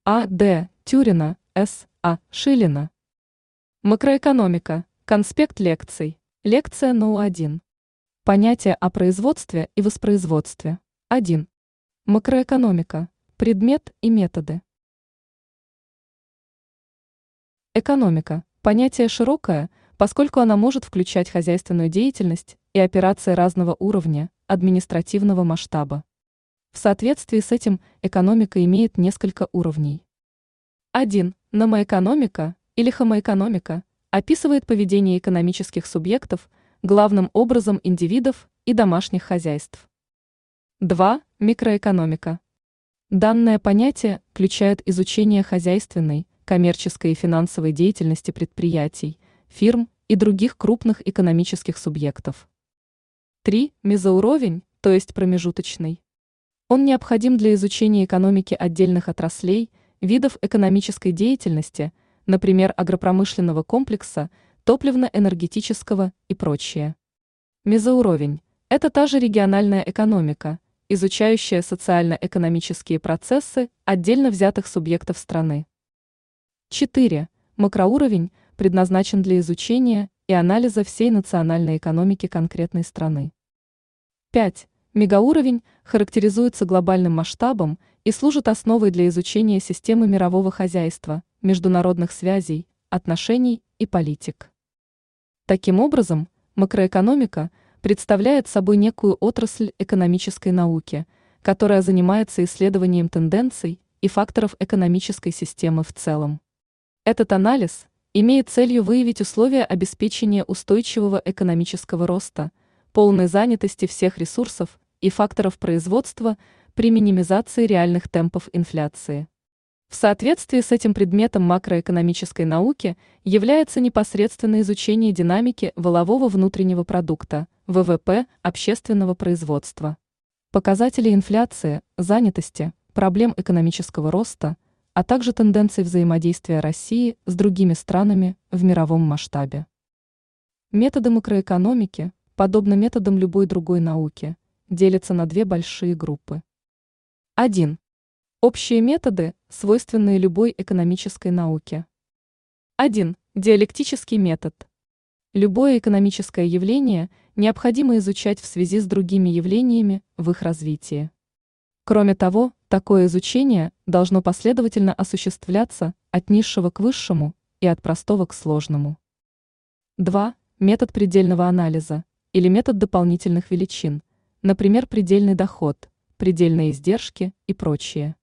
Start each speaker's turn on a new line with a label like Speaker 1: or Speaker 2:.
Speaker 1: А. Д. Тюрина, С. А. Шилина. Макроэкономика. Конспект лекций. Лекция НОУ-1. Понятие о производстве и воспроизводстве. 1. Макроэкономика. Предмет и методы. Экономика. Понятие широкое, поскольку она может включать хозяйственную деятельность и операции разного уровня, административного масштаба. В соответствии с этим экономика имеет несколько уровней. 1. Номоэкономика или хомоэкономика описывает поведение экономических субъектов, главным образом индивидов и домашних хозяйств. 2. Микроэкономика. Данное понятие включает изучение хозяйственной, коммерческой и финансовой деятельности предприятий, фирм и других крупных экономических субъектов. 3. Мезоуровень, то есть промежуточный. Он необходим для изучения экономики отдельных отраслей, видов экономической деятельности, например, агропромышленного комплекса, топливно-энергетического и прочее. Мезоуровень – это та же региональная экономика, изучающая социально-экономические процессы отдельно взятых субъектов страны. 4. Макроуровень предназначен для изучения и анализа всей национальной экономики конкретной страны. 5. Мегауровень характеризуется глобальным масштабом и служит основой для изучения системы мирового хозяйства, международных связей, отношений и политик. Таким образом, макроэкономика представляет собой некую отрасль экономической науки, которая занимается исследованием тенденций и факторов экономической системы в целом. Этот анализ имеет целью выявить условия обеспечения устойчивого экономического роста, полной занятости всех ресурсов и факторов производства при минимизации реальных темпов инфляции. В соответствии с этим предметом макроэкономической науки является непосредственно изучение динамики валового внутреннего продукта, ВВП, общественного производства, показателей инфляции, занятости, проблем экономического роста, а также тенденций взаимодействия России с другими странами в мировом масштабе. Методы макроэкономики, подобно методам любой другой науки, делятся на две большие группы. 1. Общие методы, свойственные любой экономической науке. 1. Диалектический метод. Любое экономическое явление необходимо изучать в связи с другими явлениями в их развитии. Кроме того, такое изучение должно последовательно осуществляться от низшего к высшему и от простого к сложному. 2. Метод предельного анализа или метод дополнительных величин, например, предельный доход, предельные издержки и прочее.